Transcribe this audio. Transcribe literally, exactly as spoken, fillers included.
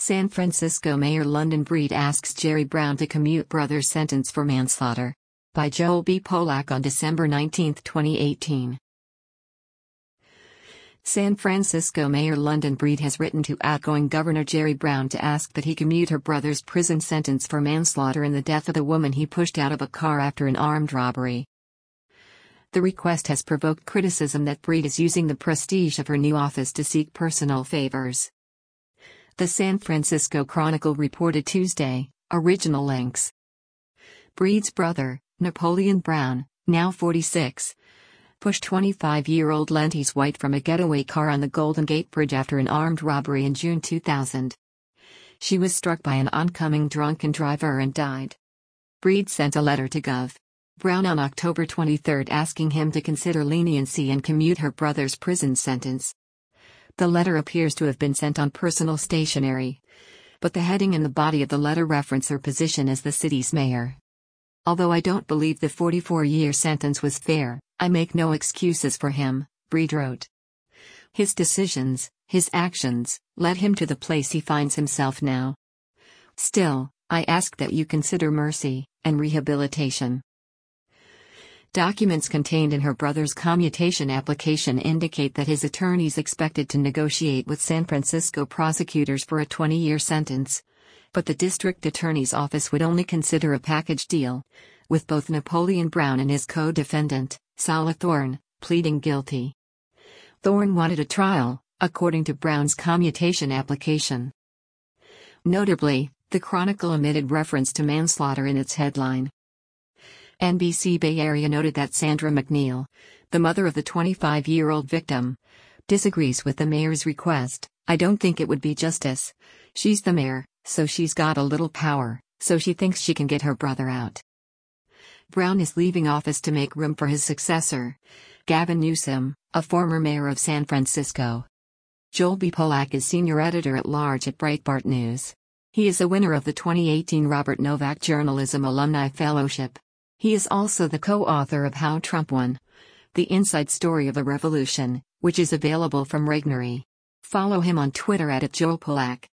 San Francisco Mayor London Breed asks Jerry Brown to commute brother's sentence for manslaughter. By Joel B. Polak on December nineteenth, twenty eighteen. San Francisco Mayor London Breed has written to outgoing Governor Jerry Brown to ask that he commute her brother's prison sentence for manslaughter in the death of the woman he pushed out of a car after an armed robbery. The request has provoked criticism that Breed is using the prestige of her new office to seek personal favors. The San Francisco Chronicle reported Tuesday, original links. Breed's brother, Napoleon Brown, now forty-six, pushed twenty-five-year-old Lentise White from a getaway car on the Golden Gate Bridge after an armed robbery in June two thousand. She was struck by an oncoming drunken driver and died. Breed sent a letter to Gov. Brown on October twenty-third asking him to consider leniency and commute her brother's prison sentence. The letter appears to have been sent on personal stationery, but the heading and the body of the letter reference her position as the city's mayor. Although I don't believe the forty-four-year sentence was fair, I make no excuses for him, Breed wrote. His decisions, his actions, led him to the place he finds himself now. Still, I ask that you consider mercy and rehabilitation. Documents contained in her brother's commutation application indicate that his attorneys expected to negotiate with San Francisco prosecutors for a twenty-year sentence, but the district attorney's office would only consider a package deal, with both Napoleon Brown and his co-defendant, Sala Thorne, pleading guilty. Thorne wanted a trial, according to Brown's commutation application. Notably, the Chronicle omitted reference to manslaughter in its headline. N B C Bay Area noted that Sandra McNeil, the mother of the twenty-five-year-old victim, disagrees with the mayor's request. I don't think it would be justice. She's the mayor, so she's got a little power, so she thinks she can get her brother out. Brown is leaving office to make room for his successor, Gavin Newsom, a former mayor of San Francisco. Joel B. Polak is senior editor-at-large at Breitbart News. He is a winner of the twenty eighteen Robert Novak Journalism Alumni Fellowship. He is also the co-author of How Trump Won: The Inside Story of a Revolution, which is available from Regnery. Follow him on Twitter at Joel Polak.